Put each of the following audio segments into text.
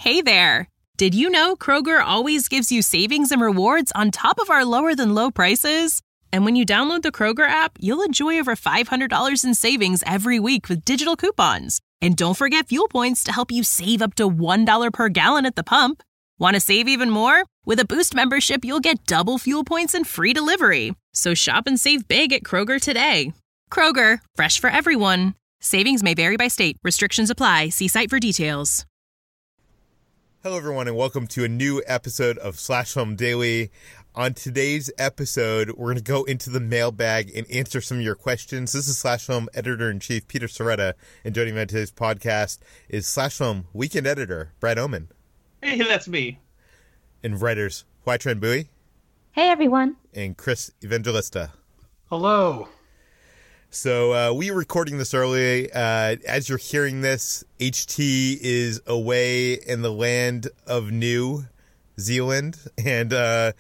Hey there! Did you know Kroger always gives you savings and rewards on top of our lower-than-low prices? And when you download the Kroger app, you'll enjoy over $500 in savings every week with digital coupons. And don't forget fuel points to help you save up to $1 per gallon at the pump. Want to save even more? With a Boost membership, you'll get double fuel points and free delivery. So shop and save big at Kroger today. Kroger, fresh for everyone. Savings may vary by state. Restrictions apply. See site for details. Hello, everyone, and welcome to a new episode of Slash Film Daily. On today's episode, we're going to go into the mailbag and answer some of your questions. This is Slash Film Editor-in-Chief Peter Sciretta, and joining me on today's podcast is Slash Film Weekend Editor Brad Oman. Hey, that's me. And writers Hoai-Tran Bui. Hey, everyone. And Chris Evangelista. Hello. So we are recording this early. As you're hearing this, HT is away in the land of New Zealand. And so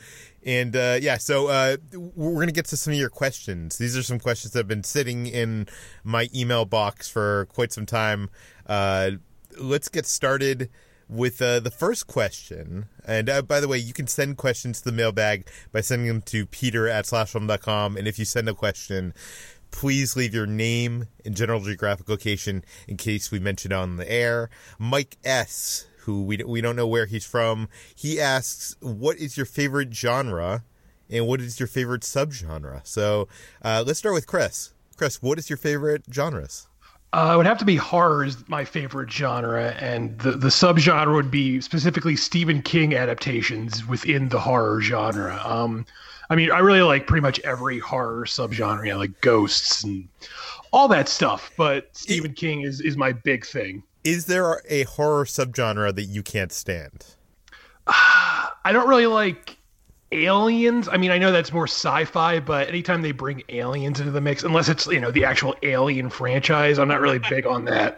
we're going to get to some of your questions. These are some questions that have been sitting in my email box for quite some time. Let's get started with the first question. And by the way, you can send questions to the mailbag by sending them to peter@slashfilm.com. And if you send a question, please leave your name and general geographic location in case we mention it on the air. Mike S., who we don't know where he's from, he asks, what is your favorite genre and what is your favorite subgenre? So let's start with Chris. Chris, what is your favorite genres? It would have to be horror is my favorite genre, and the subgenre would be specifically Stephen King adaptations within the horror genre. I really like pretty much every horror subgenre, like ghosts and all that stuff, but Stephen King is my big thing. Is there a horror subgenre that you can't stand? I don't really like aliens. I know that's more sci-fi, but anytime they bring aliens into the mix, unless it's, the actual Alien franchise, I'm not really big on that.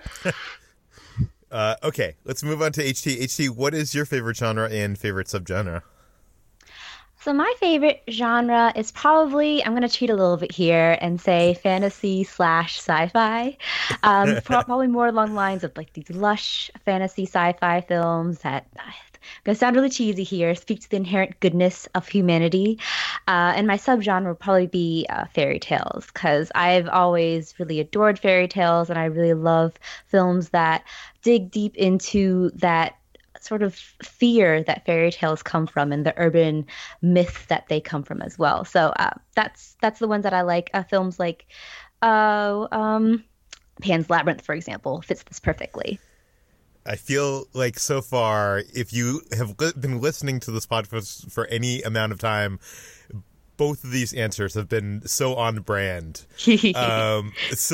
Okay, let's move on to HT. HT, what is your favorite genre and favorite subgenre? So my favorite genre is probably, I'm going to cheat a little bit here and say fantasy/sci-fi. Probably more along the lines of like these lush fantasy sci-fi films that, I'm going to sound really cheesy here, speak to the inherent goodness of humanity. And my subgenre would probably be fairy tales, because I've always really adored fairy tales, and I really love films that dig deep into that sort of fear that fairy tales come from and the urban myths that they come from as well. So that's the ones that I like. Films like Pan's Labyrinth, for example, fits this perfectly. I feel like so far, if you have been listening to this podcast for any amount of time, both of these answers have been so on brand. Not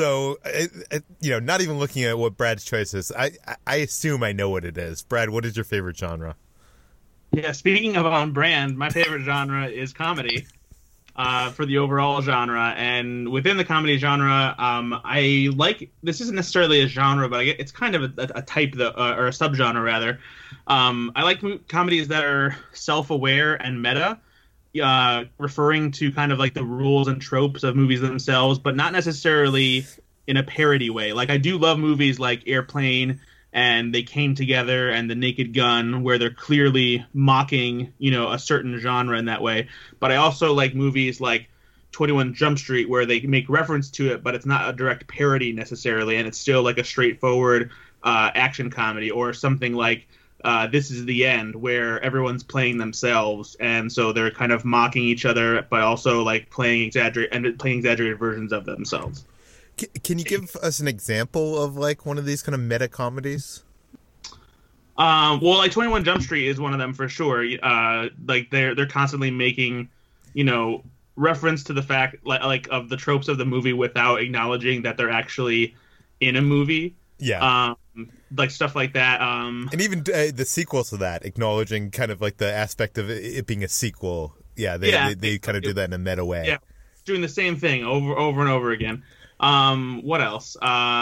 even looking at what Brad's choice is, I assume I know what it is. Brad, what is your favorite genre? Yeah, speaking of on brand, my favorite genre is comedy for the overall genre. And within the comedy genre, I like, this isn't necessarily a genre, but it's kind of a type, or a subgenre rather. I like comedies that are self-aware and meta, referring to kind of like the rules and tropes of movies themselves, but not necessarily in a parody way. Like, I do love movies like Airplane and They Came Together and The Naked Gun, where they're clearly mocking, a certain genre in that way. But I also like movies like 21 Jump Street, where they make reference to it, but it's not a direct parody necessarily, and it's still like a straightforward action comedy, or something like This Is the End, where everyone's playing themselves, and so they're kind of mocking each other, but also like playing exaggerated versions of themselves. Can you give us an example of like one of these kind of meta comedies? Like 21 Jump Street is one of them for sure. Like they're constantly making, reference to the fact like of the tropes of the movie without acknowledging that they're actually in a movie. Yeah. Like stuff like that. And even the sequel to that, acknowledging kind of like the aspect of it being a sequel. Yeah, they kind of do that in a meta way. Yeah, doing the same thing over and over again. What else?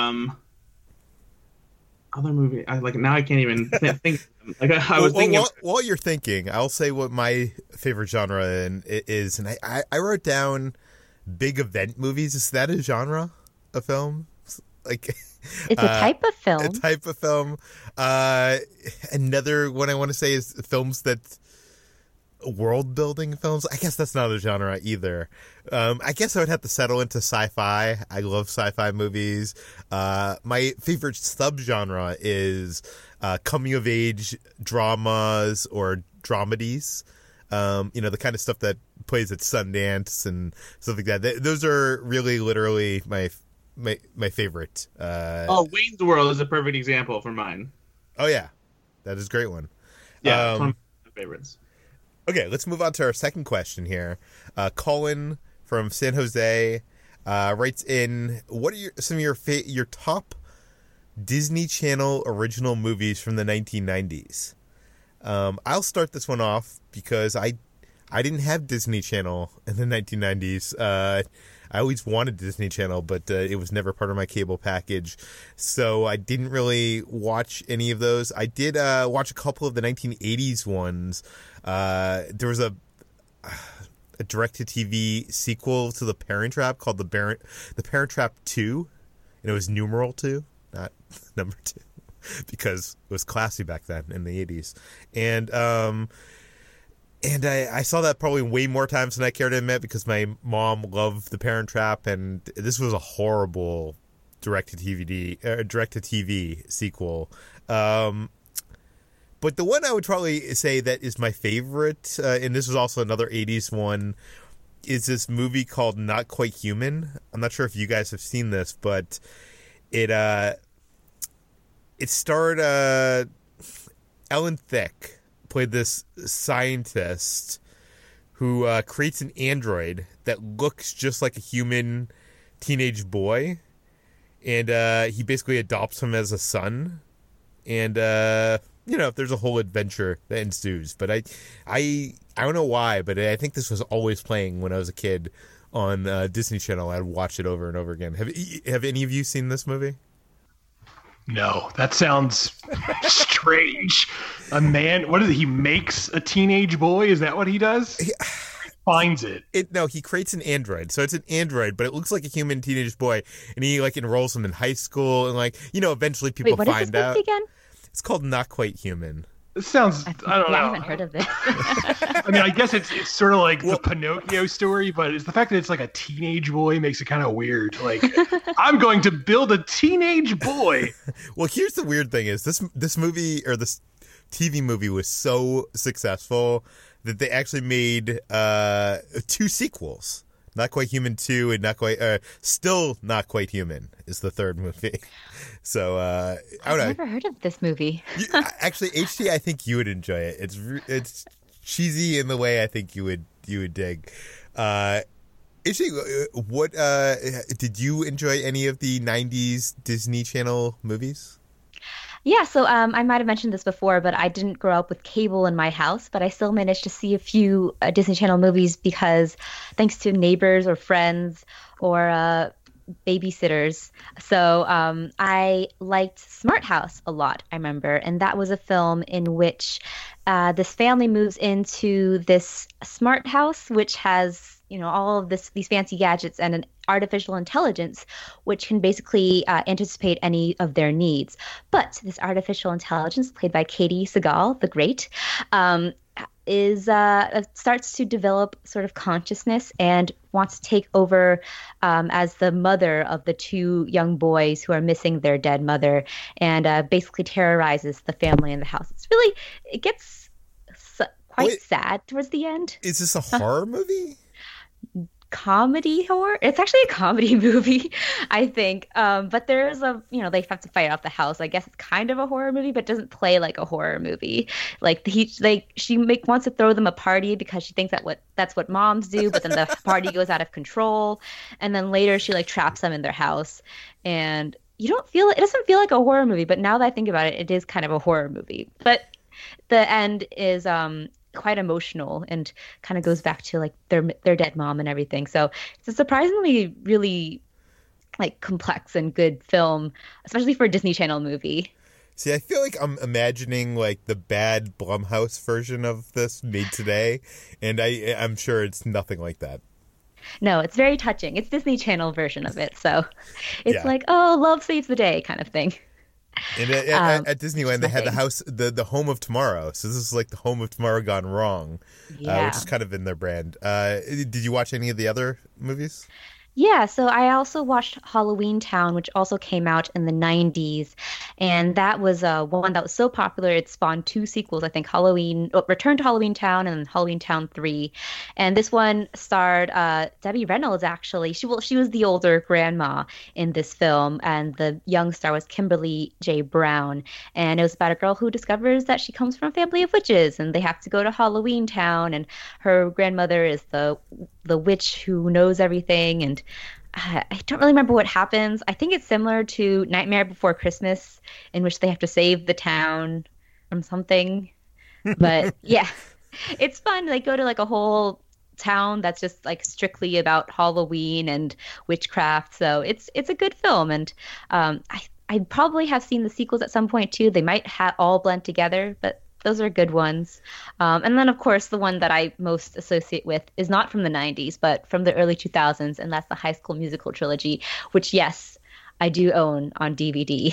Other movie. Now I can't even think. Like I was thinking. While you're thinking, I'll say what my favorite genre is, and I wrote down big event movies. Is that a genre of film? Like, It's a type of film. A type of film. Another one I want to say is films that world building films. I guess that's not a genre either. I guess I would have to settle into sci-fi. I love sci-fi movies. My favorite subgenre is coming of age dramas or dramedies. The kind of stuff that plays at Sundance and stuff like that. Those are really literally my favorite. Wayne's World is a perfect example for mine. Oh yeah, that is a great one. Yeah, it's one of my favorites. Okay, let's move on to our second question here. Colin from San Jose writes in, what are some of your top Disney Channel original movies from the 1990s? I'll start this one off because I didn't have Disney Channel in the 1990s. I always wanted Disney Channel, but it was never part of my cable package, so I didn't really watch any of those. I did watch a couple of the 1980s ones. There was a direct-to-TV sequel to The Parent Trap called The Parent Trap 2, and it was numeral 2, not number 2, because it was classy back then in the 80s. And I saw that probably way more times than I care to admit because my mom loved The Parent Trap, and this was a horrible direct-to-TV sequel. But the one I would probably say that is my favorite, and this was also another 80s one, is this movie called Not Quite Human. I'm not sure if you guys have seen this, but it starred Ellen Thicke. Played this scientist who creates an android that looks just like a human teenage boy, and he basically adopts him as a son, and there's a whole adventure that ensues. But I don't know why, but I think this was always playing when I was a kid on Disney Channel. I'd watch it over and over again. Have any of you seen this movie? No, that sounds strange. A man, what is it? He makes a teenage boy? Is that what he does? He finds it. No, he creates an android. So it's an android, but it looks like a human teenage boy. And he enrolls him in high school. And eventually people Wait, find out. Movie again? It's called Not Quite Human. It sounds, I don't know. I haven't heard of this. I mean, I guess it's sort of like the Pinocchio story, but it's the fact that it's like a teenage boy makes it kind of weird. Like, I'm going to build a teenage boy. Well, here's the weird thing is this movie, or this TV movie, was so successful that they actually made 2 sequels. Not Quite Human 2 and Still Not Quite Human is the third movie. So I've never heard of this movie. Actually, HT, I think you would enjoy it. It's cheesy in the way I think you would dig. HT, what did you enjoy any of the 90s Disney Channel movies? Yeah, so I might have mentioned this before, but I didn't grow up with cable in my house, but I still managed to see a few Disney Channel movies because thanks to neighbors or friends or babysitters. So I liked Smart House a lot, I remember, and that was a film in which this family moves into this smart house, which has all of these fancy gadgets and an artificial intelligence, which can basically anticipate any of their needs. But this artificial intelligence, played by Katie Sagal, the great, starts to develop sort of consciousness and wants to take over as the mother of the 2 young boys who are missing their dead mother, and basically terrorizes the family in the house. It gets quite sad towards the end. Is this a horror movie? Comedy horror. It's actually a comedy movie, I think. But there's they have to fight out the house. I guess it's kind of a horror movie, but doesn't play like a horror movie. She wants to throw them a party because she thinks that's what moms do. But then the party goes out of control, and then later she traps them in their house, and it doesn't feel like a horror movie. But now that I think about it, it is kind of a horror movie. But the end is quite emotional and kind of goes back to their dead mom and everything. So it's a surprisingly really complex and good film, especially for a Disney Channel movie. See, I feel like I'm imagining the bad Blumhouse version of this made today, and I'm sure it's nothing like that. No, it's very touching. It's Disney Channel version of it, so it's Yeah. like, oh, love saves the day kind of thing. And at Disneyland, they had the house, the home of tomorrow. So this is like the home of tomorrow gone wrong, Yeah. which is kind of in their brand. Did you watch any of the other movies? Yeah, so I also watched Halloween Town, which also came out in the 90s. And that was one that was so popular, it spawned two sequels, I think Return to Halloween Town and then Halloween Town 3. And this one starred Debbie Reynolds, actually. She was the older grandma in this film, and the young star was Kimberly J. Brown. And it was about a girl who discovers that she comes from a family of witches, and they have to go to Halloween Town, and her grandmother is the witch who knows everything. And I don't really remember what happens. I think it's similar to Nightmare Before Christmas, in which they have to save the town from something. But yeah, it's fun. They go to like a whole town that's just like strictly about Halloween and witchcraft. So it's a good film, and I probably have seen the sequels at some point too. They might all blend together, but those are good ones. And then, of course, the one that I most associate with is not from the 90s, but from the early 2000s, and that's the High School Musical trilogy, which, yes, I do own on DVD.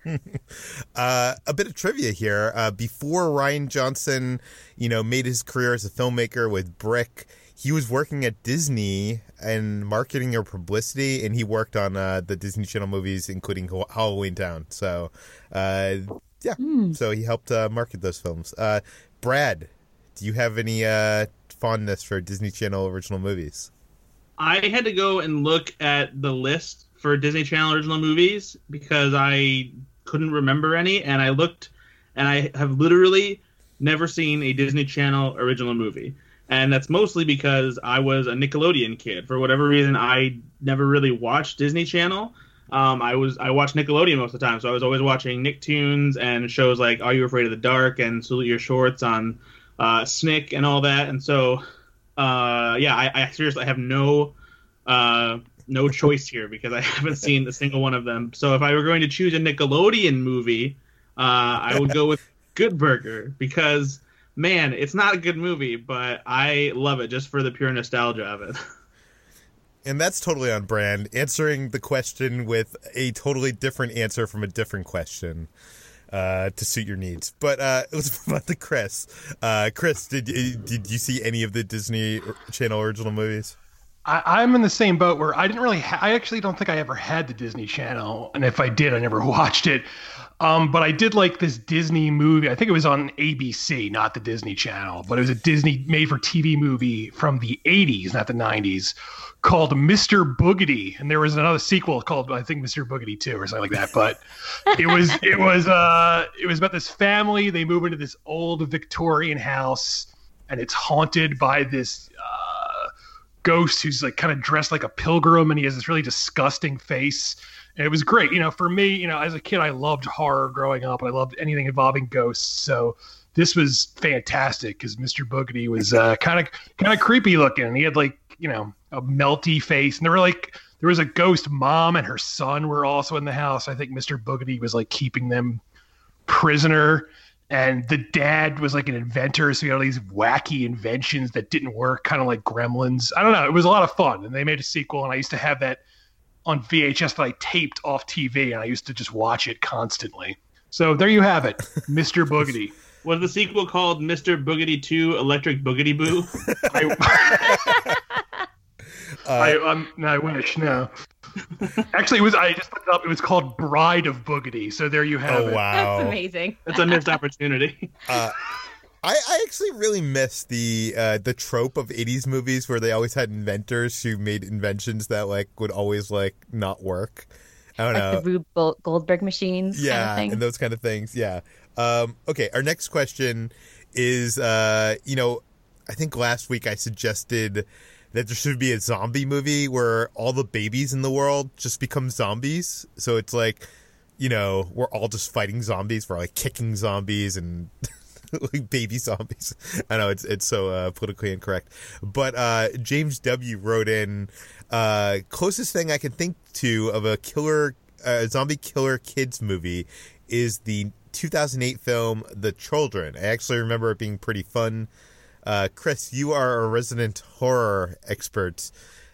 A bit of trivia here. Before Rian Johnson, made his career as a filmmaker with Brick, he was working at Disney in marketing or publicity, and he worked on the Disney Channel movies, including Halloween Town. So, yeah, so he helped market those films. Brad, do you have any fondness for Disney Channel original movies? I had to go and look at the list for Disney Channel original movies because I couldn't remember any, and I looked, and I have literally never seen a Disney Channel original movie. And that's mostly because I was a Nickelodeon kid. For whatever reason, I never really watched Disney Channel. I watched Nickelodeon most of the time, so I was always watching Nicktoons and shows like Are You Afraid of the Dark and Salute Your Shorts on Snick and all that. And so, I seriously have no choice here because I haven't seen a single one of them. So if I were going to choose a Nickelodeon movie, I would go with Good Burger because, man, it's not a good movie, but I love it just for the pure nostalgia of it. And that's totally on brand, answering the question with a totally different answer from a different question to suit your needs. But let's move on to Chris. Chris, did you see any of the Disney Channel original movies? I'm in the same boat where I didn't really I actually don't think I ever had the Disney Channel, and if I did, I never watched it. But I did like this Disney movie. I think it was on ABC, not the Disney Channel, but it was a Disney made-for-TV movie from the 80s, not the 90s, called Mr. Boogedy. And there was another sequel called, I think, Mr. Boogedy 2 or something like that. But it was about this family. They move into this old Victorian house, and it's haunted by this ghost who's like kind of dressed like a pilgrim, and he has this really disgusting face. And it was great. For me, as a kid, I loved horror growing up. I loved anything involving ghosts. So this was fantastic because Mr. Boogedy was kind of creepy looking. And he had like, a melty face. And there was a ghost mom and her son were also in the house. I think Mr. Boogedy was like keeping them prisoner. And the dad was like an inventor. So he had all these wacky inventions that didn't work, kind of like Gremlins. I don't know. It was a lot of fun. And they made a sequel. And I used to have that on VHS that I taped off TV, and I used to just watch it constantly. So there you have it, Mr. Boogedy. Was the sequel called Mr. Boogedy 2 Electric Boogedy Boo? I wish, no. Actually, I just looked it up. It was called Bride of Boogedy. So there you have it. Oh, wow. That's amazing. It's a missed opportunity. I actually really miss the trope of 80s movies where they always had inventors who made inventions that like would always like not work. I don't know. The Rube Goldberg machines. Yeah, kind of thing. and those kind of things. Yeah. Okay, our next question is, I think last week I suggested that there should be a zombie movie where all the babies in the world just become zombies. So it's like, we're all just fighting zombies. We're like kicking zombies and like baby zombies. I know it's so politically incorrect. But James W. wrote in, closest thing I can think to of a zombie killer kids movie is the 2008 film The Children. I actually remember it being pretty fun. Chris, you are a resident horror expert.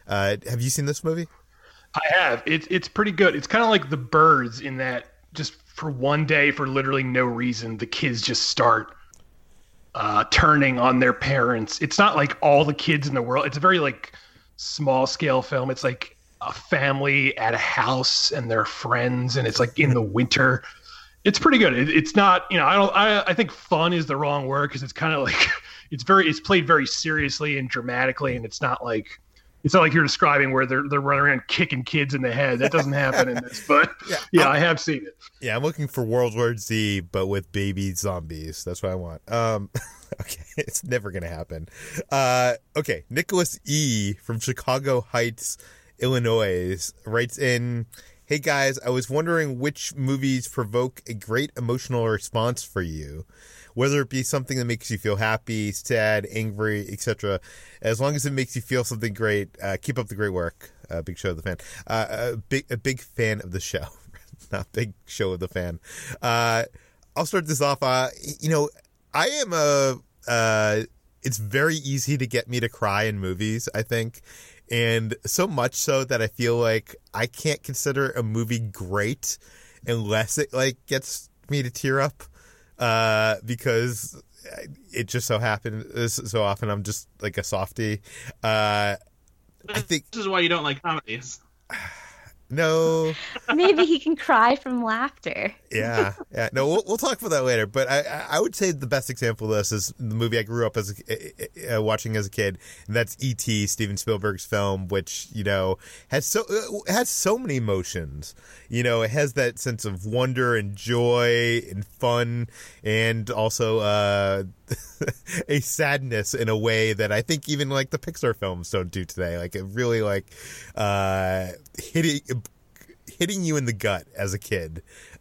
Have you seen this movie? I have. It's pretty good. It's kind of like The Birds in that just for one day, for literally no reason, the kids just start turning on their parents. It's not like all the kids in the world. It's a very like small scale film. It's like a family at a house and their friends, and it's like in the winter. It's pretty good. It's not, I think fun is the wrong word, because it's kind of like it's played very seriously and dramatically, and it's not like you're describing where they're running around kicking kids in the head. That doesn't happen in this, but yeah, I have seen it. Yeah, I'm looking for World War Z, but with baby zombies. That's what I want. Okay, it's never gonna happen. Okay, Nicholas E. from Chicago Heights, Illinois writes in, "Hey guys, I was wondering which movies provoke a great emotional response for you, whether it be something that makes you feel happy, sad, angry, etc. As long as it makes you feel something great, keep up the great work. Big Show of the Fan. A big fan of the show, not big show of the fan." I'll start this off. I am it's very easy to get me to cry in movies, I think. And so much so that I feel like I can't consider a movie great unless it like gets me to tear up, because it just so happens so often I'm just like a softie. I think this is why you don't like comedies. No. Maybe he can cry from laughter. Yeah. No, we'll talk about that later. But I would say the best example of this is the movie I grew up as watching as a kid, and that's E.T., Steven Spielberg's film, which has so many emotions. It has that sense of wonder and joy and fun, and also a sadness in a way that I think even like the Pixar films don't do today. Like it really hitting you in the gut as a kid.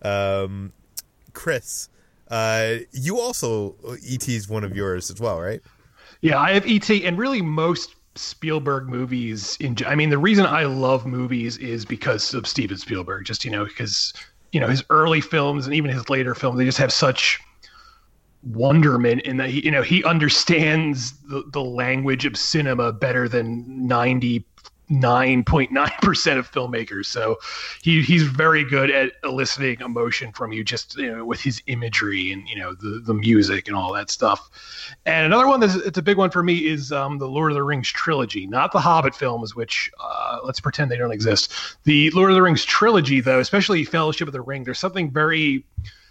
Chris, you also, E.T.'s one of yours as well, right? Yeah, I have E.T. and really most Spielberg movies. The reason I love movies is because of Steven Spielberg. Just because his early films and even his later films, they just have such wonderment in that he understands the language of cinema better than 99.9% of filmmakers. So he's very good at eliciting emotion from you, just with his imagery and the music and all that stuff. And another one it's a big one for me is the Lord of the Rings trilogy, not the Hobbit films, which let's pretend they don't exist. The Lord of the Rings trilogy, though, especially Fellowship of the Ring, there's something very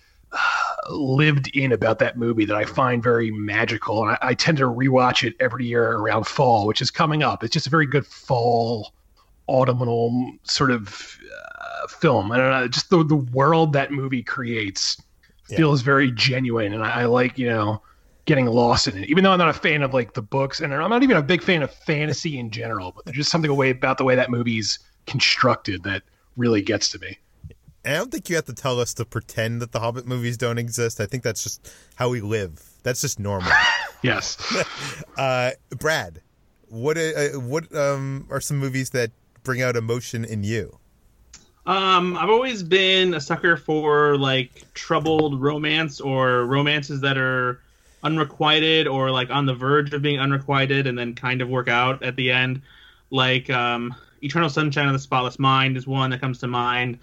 lived in about that movie that I find very magical, and I tend to rewatch it every year around fall, which is coming up. It's just a very good fall, autumnal sort of film. I don't know, just the world that movie creates feels very genuine, and I like getting lost in it. Even though I'm not a fan of like the books, and I'm not even a big fan of fantasy in general, but there's just something about the way that movie's constructed that really gets to me. And I don't think you have to tell us to pretend that the Hobbit movies don't exist. I think that's just how we live. That's just normal. Yes. Brad, what are some movies that bring out emotion in you? I've always been a sucker for like troubled romance or romances that are unrequited or like on the verge of being unrequited and then kind of work out at the end. Like Eternal Sunshine of the Spotless Mind is one that comes to mind.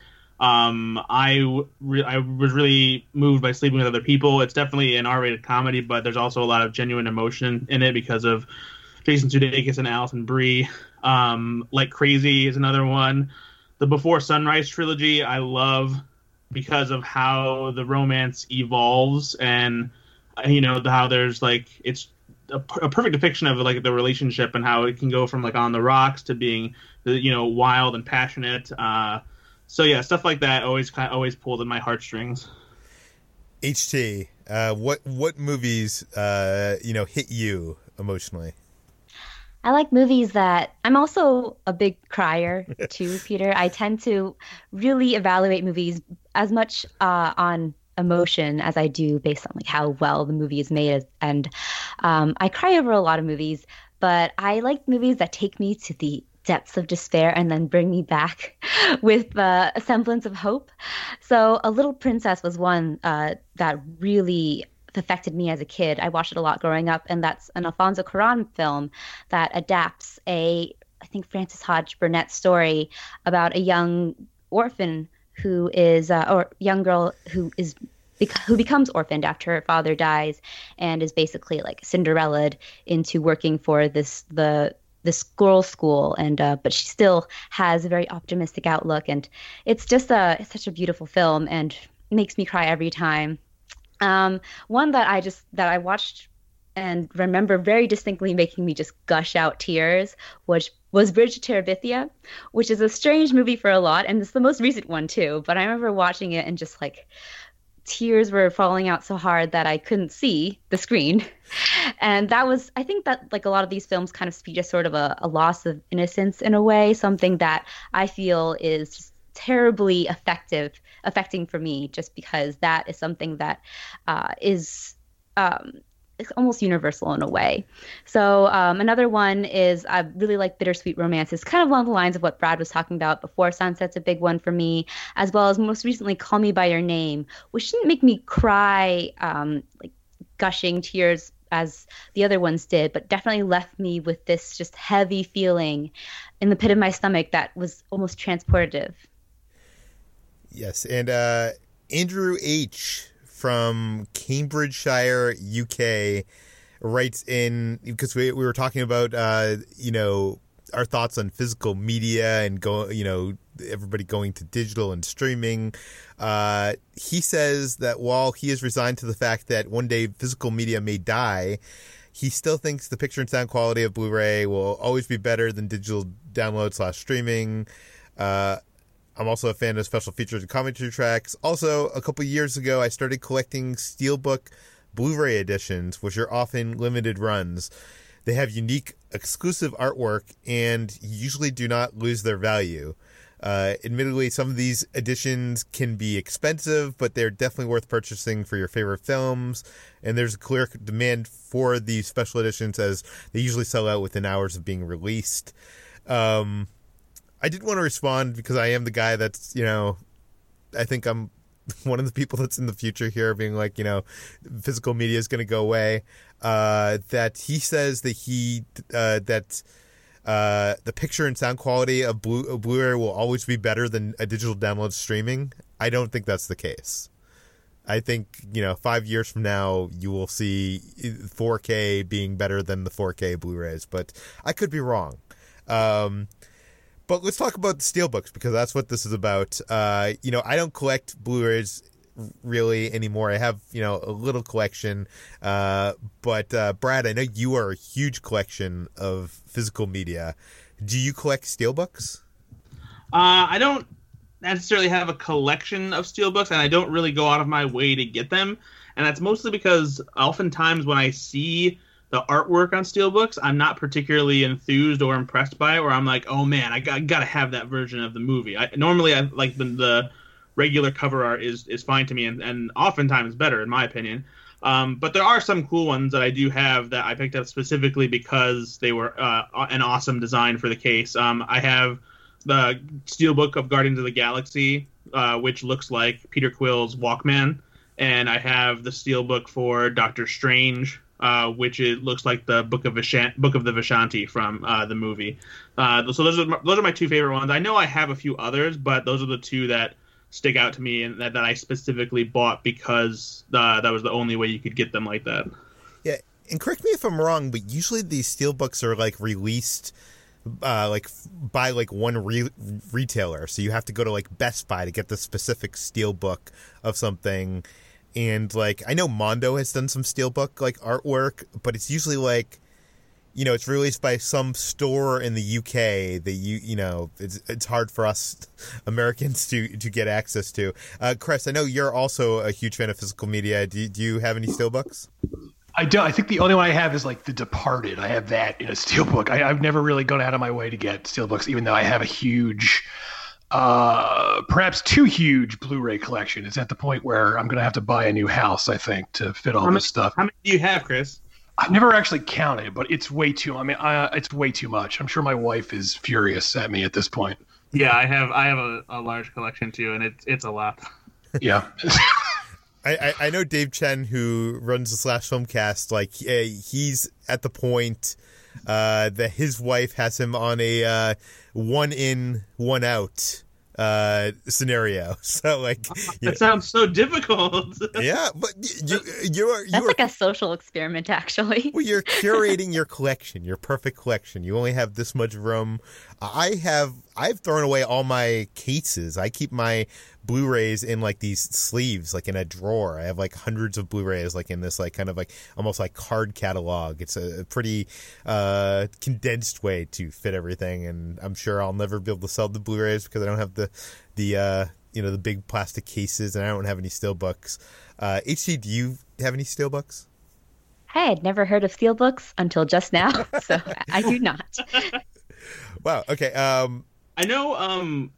I was really moved by Sleeping with Other People. It's definitely an R-rated comedy, but there's also a lot of genuine emotion in it because of Jason Sudeikis and Alison Brie. Like Crazy is another one. The Before Sunrise trilogy I love because of how the romance evolves and how there's like it's a perfect depiction of like the relationship and how it can go from like on the rocks to being wild and passionate. So yeah, stuff like that always pulled in my heartstrings. HT, what movies hit you emotionally? I like movies that I'm also a big crier too, Peter. I tend to really evaluate movies as much on emotion as I do based on like how well the movie is made. And I cry over a lot of movies, but I like movies that take me to the depths of despair and then bring me back with a semblance of hope. So A Little Princess was one that really affected me as a kid. I watched it a lot growing up, and that's an Alfonso Cuarón film that adapts a I think, Frances Hodge Burnett's story about a young orphan who is, or young girl who becomes orphaned after her father dies, and is basically like Cinderellaed into working for this girls' school, and but she still has a very optimistic outlook, and it's just it's such a beautiful film and makes me cry every time. One that I watched and remember very distinctly making me just gush out tears, which was Bridge to Terabithia, which is a strange movie for a lot, and it's the most recent one too. But I remember watching it and just like tears were falling out so hard that I couldn't see the screen. And I think that like a lot of these films kind of speak to sort of a loss of innocence in a way, something that I feel is just terribly affecting for me, just because that is something that is it's almost universal in a way. So another one is I really like Bittersweet Romance. It's kind of along the lines of what Brad was talking about before. Sunset's a big one for me, as well as most recently Call Me By Your Name, which didn't make me cry like gushing tears as the other ones did, but definitely left me with this just heavy feeling in the pit of my stomach that was almost transportative. Yes, and Andrew H. from Cambridgeshire, UK, writes in, because we were talking about our thoughts on physical media and everybody going to digital and streaming. He says that while he is resigned to the fact that one day physical media may die, he still thinks the picture and sound quality of Blu-ray will always be better than digital download / streaming. I'm also a fan of special features and commentary tracks. Also, a couple years ago, I started collecting Steelbook Blu-ray editions, which are often limited runs. They have unique, exclusive artwork and usually do not lose their value. Admittedly, some of these editions can be expensive, but they're definitely worth purchasing for your favorite films. And there's a clear demand for these special editions, as they usually sell out within hours of being released. I did want to respond because I am the guy that's, I think I'm one of the people that's in the future here being like, physical media is going to go away. That he says that the picture and sound quality of Blu-ray will always be better than a digital download streaming. I don't think that's the case. I think, 5 years from now, you will see 4K being better than the 4K Blu-rays, but I could be wrong. But let's talk about the Steelbooks, because that's what this is about. I don't collect Blu-rays really anymore. I have, a little collection. But Brad, I know you are a huge collection of physical media. Do you collect Steelbooks? I don't necessarily have a collection of Steelbooks, and I don't really go out of my way to get them. And that's mostly because oftentimes when I see the artwork on Steelbooks, I'm not particularly enthused or impressed by it, where I'm like, oh man, I gotta have that version of the movie. Normally I like the regular cover art is fine to me, and oftentimes better in my opinion. But there are some cool ones that I do have that I picked up specifically because they were an awesome design for the case. I have the Steelbook of Guardians of the Galaxy, which looks like Peter Quill's Walkman, and I have the Steelbook for Doctor Strange, which it looks like the Book of the Vishanti from the movie. So those are my two favorite ones. I know I have a few others, but those are the two that stick out to me and that I specifically bought because that was the only way you could get them like that. Yeah, and correct me if I'm wrong, but usually these Steelbooks are like released by one retailer, so you have to go to like Best Buy to get the specific Steelbook of something. And like I know Mondo has done some Steelbook like artwork, but it's usually like, it's released by some store in the UK that it's hard for us Americans to get access to. Chris, I know you're also a huge fan of physical media. Do you have any Steelbooks? I don't. I think the only one I have is like The Departed. I have that in a Steelbook. I've never really gone out of my way to get Steelbooks, even though I have a huge, perhaps too huge Blu-ray collection. It's at the point where I'm going to have to buy a new house, I think, to fit all this stuff. How many do you have, Chris? I've never actually counted, but it's way too. It's way too much. I'm sure my wife is furious at me at this point. Yeah, I have a large collection too, and it's a lot. Yeah. I know Dave Chen, who runs the Slash Filmcast, like he's at the point that his wife has him on a 1 in, 1 out scenario. So like that sounds so difficult. Yeah, but you're That's like a social experiment, actually. well, you're curating your collection, your perfect collection. You only have this much room. I've thrown away all my cases. I keep my Blu-rays in like these sleeves, like in a drawer. I have like hundreds of Blu-rays, like in this like kind of like almost like card catalog. It's a pretty condensed way to fit everything, and I'm sure I'll never be able to sell the Blu-rays because I don't have the the big plastic cases, and I don't have any steelbooks. HT, do you have any steelbooks? I had never heard of steelbooks until just now, so I do not. Wow. Okay. I know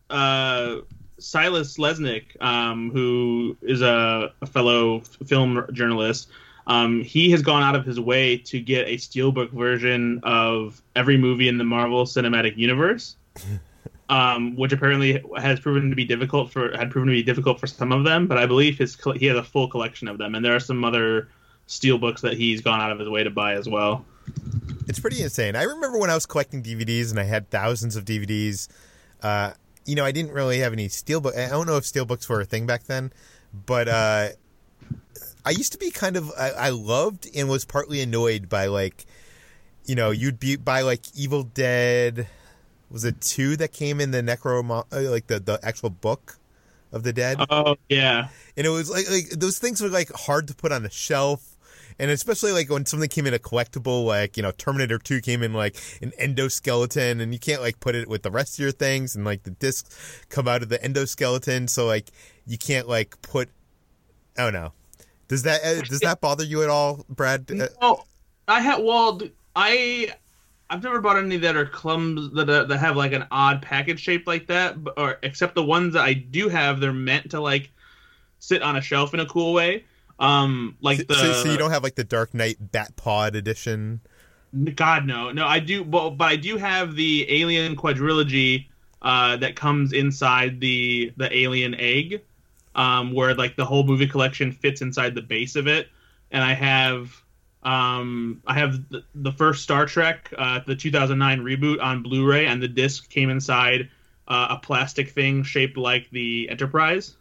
Silas Lesnick, who is a fellow film journalist. He has gone out of his way to get a steelbook version of every movie in the Marvel Cinematic Universe, which apparently had proven to be difficult for some of them. But I believe he has a full collection of them, and there are some other steelbooks that he's gone out of his way to buy as well. It's pretty insane. I remember when I was collecting DVDs and I had thousands of DVDs. I didn't really have any steelbook. I don't know if steelbooks were a thing back then, but I used to be kind of. I loved and was partly annoyed by like, you'd buy like Evil Dead. Was it 2 that came in the like the actual book of the Dead? Oh yeah, and it was like those things were like hard to put on a shelf. And especially like when something came in a collectible, like, Terminator 2 came in like an endoskeleton, and you can't like put it with the rest of your things, and like the discs come out of the endoskeleton, so like you can't like put. I don't know. Does that bother you at all, Brad? No, I've never bought any that are that have like an odd package shape like that, or except the ones that I do have, they're meant to like sit on a shelf in a cool way. So you don't have like the Dark Knight Batpod edition? God, no, I do, but I do have the Alien quadrilogy that comes inside the Alien egg, where like the whole movie collection fits inside the base of it, and I have the first Star Trek, the 2009 reboot on Blu-ray, and the disc came inside a plastic thing shaped like the Enterprise.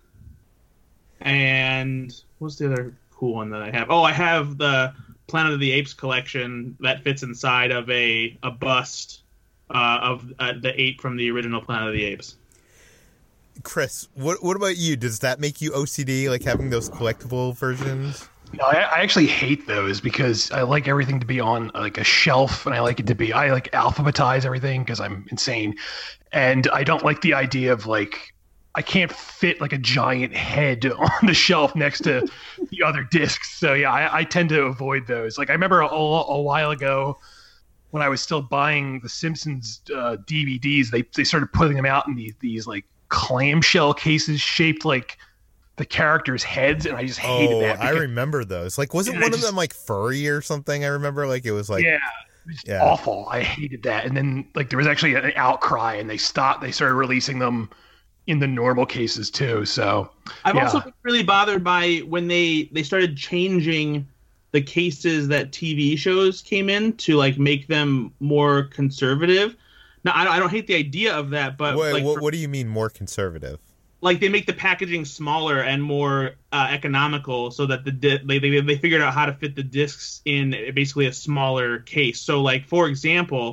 And what's the other cool one that I have? Oh, I have the Planet of the Apes collection that fits inside of a bust of the ape from the original Planet of the Apes. Chris, what about you? Does that make you OCD, like having those collectible versions? No, I actually hate those because I like everything to be on like a shelf, and I like alphabetize everything because I'm insane, and I don't like the idea of like. I can't fit like a giant head on the shelf next to the other discs. So yeah, I tend to avoid those. Like I remember a while ago when I was still buying the Simpsons DVDs, they started putting them out in these like clamshell cases shaped like the characters' heads, and I just hated that. I remember those. Like, wasn't one of them like furry or something? I remember like it was like awful. I hated that. And then like there was actually an outcry, and they started releasing them in the normal cases too. So I've also been really bothered by when they started changing the cases that TV shows came in to like make them more conservative. Now I don't hate the idea of that, but what do you mean more conservative? Like they make the packaging smaller and more economical, so that they figured out how to fit the discs in basically a smaller case. So like for example,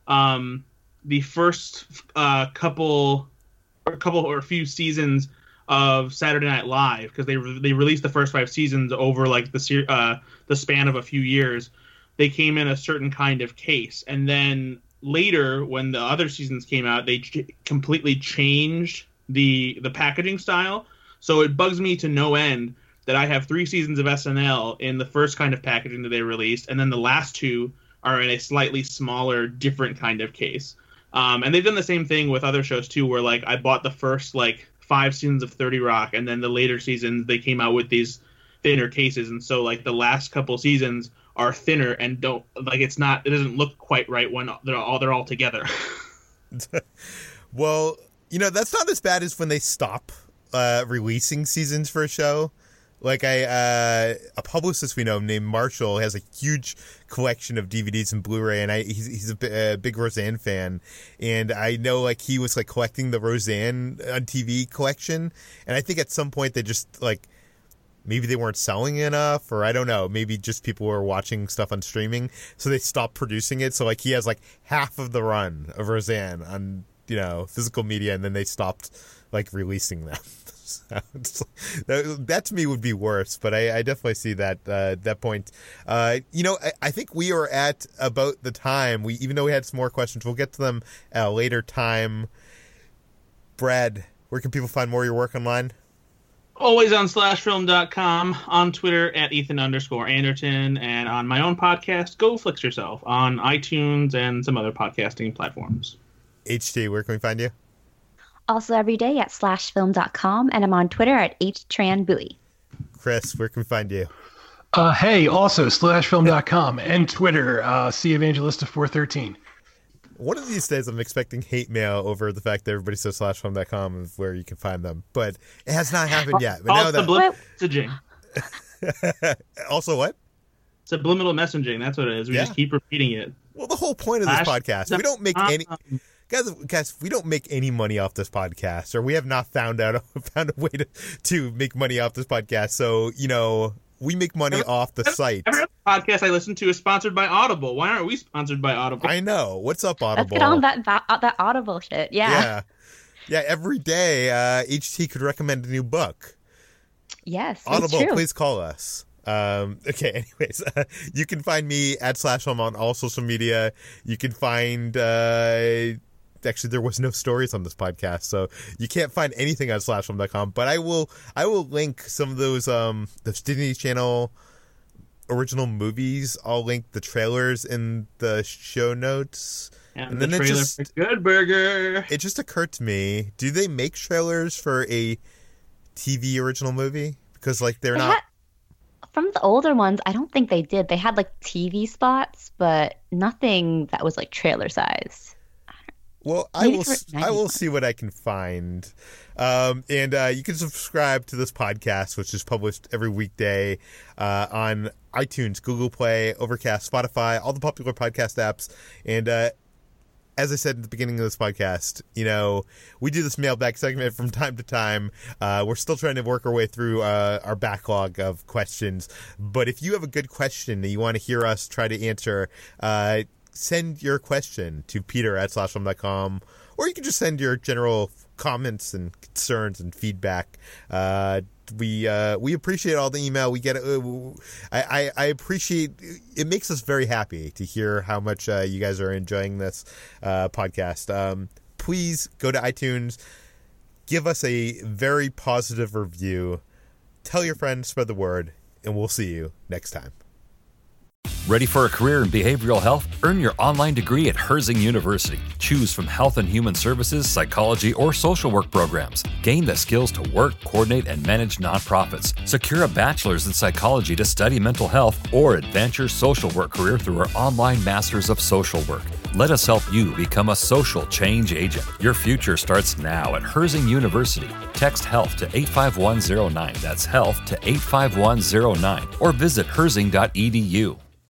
the first couple or a few seasons of Saturday Night Live, because they released the first 5 seasons over like the span of a few years. They came in a certain kind of case, and then later when the other seasons came out, they completely changed the packaging style. So it bugs me to no end that I have 3 seasons of SNL in the first kind of packaging that they released, and then the last 2 are in a slightly smaller, different kind of case. And they've done the same thing with other shows too, where like I bought the first like 5 seasons of 30 Rock, and then the later seasons they came out with these thinner cases, and so like the last couple seasons are thinner and it doesn't look quite right when they're all together. Well, that's not as bad as when they stop releasing seasons for a show. Like a publicist we know named Marshall has a huge collection of DVDs and Blu-ray, and he's a big Roseanne fan, and I know like he was like collecting the Roseanne on TV collection, and I think at some point they just like maybe they weren't selling enough, or I don't know, maybe just people were watching stuff on streaming, so they stopped producing it. So like he has like half of the run of Roseanne on physical media, and then they stopped like releasing them. That to me would be worse, but I definitely see that point. I think we are at about the time. Even though we had some more questions, we'll get to them at a later time. Brad, where can people find more of your work online? Always on slashfilm.com, on Twitter at Ethan_Anderton, and on my own podcast, Go Flix Yourself, on iTunes and some other podcasting platforms. HT, where can we find you? Also every day at slashfilm.com, and I'm on Twitter at HTranBuoy. Chris, where can we find you? Hey, also slashfilm.com and Twitter, CEvangelista413. One of these days I'm expecting hate mail over the fact that everybody says slashfilm.com is where you can find them, but it has not happened yet. But subliminal messaging. Also what? Subliminal messaging, that's what it is. We just keep repeating it. Well, the whole point of this podcast, we don't make any... Guys, we don't make any money off this podcast, or we have not found a way to make money off this podcast. So, we make money off the site. Every podcast I listen to is sponsored by Audible. Why aren't we sponsored by Audible? I know. What's up, Audible? Let's get on that Audible shit. Yeah. Yeah. Every day, HT could recommend a new book. Yes, Audible, it's true. please call us. Okay, anyways, you can find me at @slashfilm on all social media. You can find, actually there was no stories on this podcast, so you can't find anything on slashfilm.com, but I will link some of those the Disney Channel original movies. I'll link the trailers in the show notes. And then the trailer for Good Burger. It just occurred to me, do they make trailers for a TV original movie? Because like they're not... From the older ones, I don't think they did. They had like TV spots, but nothing that was like trailer sized. Well, I will see what I can find. And you can subscribe to this podcast, which is published every weekday on iTunes, Google Play, Overcast, Spotify, all the popular podcast apps. And as I said at the beginning of this podcast, we do this mailbag segment from time to time. We're still trying to work our way through our backlog of questions. But if you have a good question that you want to hear us try to answer, send your question to peter@slashfilm.com, or you can just send your general comments and concerns and feedback. We appreciate all the email we get. I appreciate it. Makes us very happy to hear how much you guys are enjoying this podcast. Please go to iTunes, give us a very positive review, tell your friends, spread the word, and we'll see you next time. Ready for a career in behavioral health? Earn your online degree at Herzing University. Choose from health and human services, psychology, or social work programs. Gain the skills to work, coordinate, and manage nonprofits. Secure a bachelor's in psychology to study mental health, or advance your social work career through our online Masters of Social Work. Let us help you become a social change agent. Your future starts now at Herzing University. Text HEALTH to 85109. That's HEALTH to 85109. Or visit herzing.edu.